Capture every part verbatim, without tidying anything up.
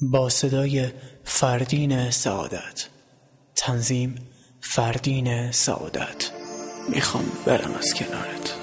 با صدای فردین سعادت، تنظیم فردین سعادت. میخوام برم از کنارت،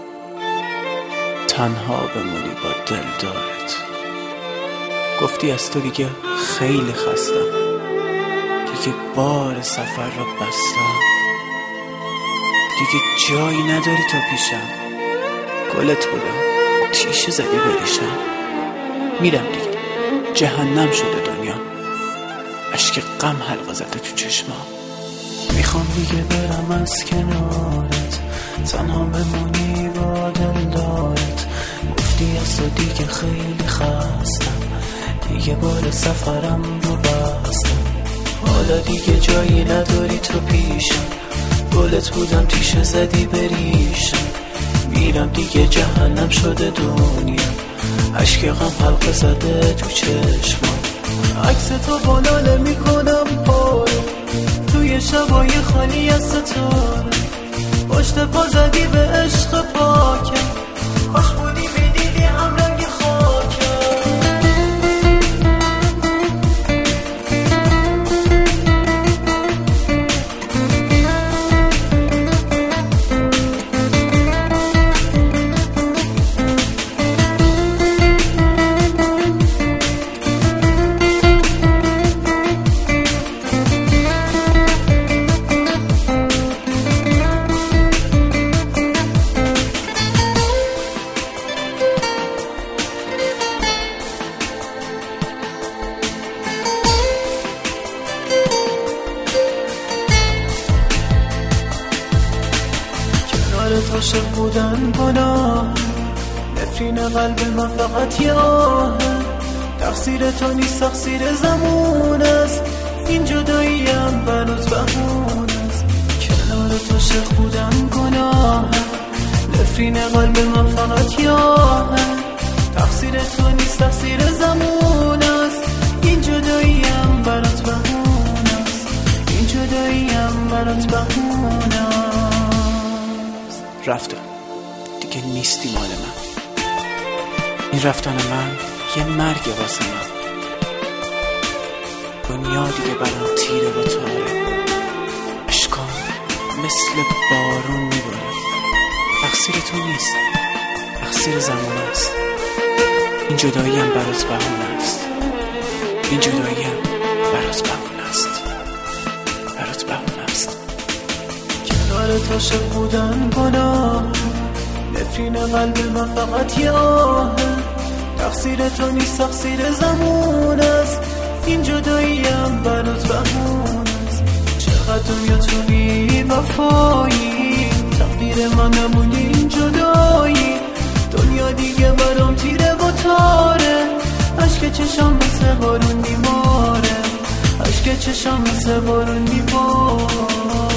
تنها بمونی با دلدارت. گفتی از تو دیگه خیلی خستم، دیگه بار سفر رو بستم، دیگه جایی نداری تو پیشم. گلت بودم تیشه زدی بریشم، میرم دیگه جهنم شده دنیا، اشک غم حلقه زده تو چشمام. میخوام دیگه برم از کنارت، تنها بمونی با دلدارت. گفتی از تو دیگه خیلی خستم، دیگه بار سفرم رو بستم، حالا دیگه جایی نداری تو پیشم. گلت بودم تیشه زدی بریشم، میرم دیگه جهنم شده دنیا، اشک غم حلقه زده تو چشمام. عکس تو بالاله میکنم پاره توی شبای خالی از ستاره، پشت پا زدی به عشق پاکم، کاش بودی میدیدی هم رنگ خاکم. عاشق بودن گناه، نفرین قلب من فقط یه آه، تقصیر تو نیست تقصیر زمان است، این جداییم برات بهونه است. کنار تو عاشق بودن گناه، نفرین قلب من فقط یه آه، تقصیر تو نیست تقصیر زمان است، این جداییم برات بهونه است، این جداییم برات بهونه است. رفتم دیگه نیستی مال من، این رفتن من یه مرگ واسه من. دنیا دیگه برام تیره و تاره، اشکام مثل بارون میباره. تقصیر تو نیست تقصیر زمان است، این جداییم برات بهونه است، این جداییم برات بهونه است، برات بهونه است. کنار تو عاشق بودن گناه، نفرین قلب من فقط یه آه، تقصیر تو نیست تقصیر زمان است، این جداییم برات بهونه است. چقدر دنیا تو بی وفایی، تقدیر من نمونی این جدایی، دنیا دیگه برام تیره و تاره، اشک چشام مثل بارون میباره، اشک چشام مثل بارون میباره.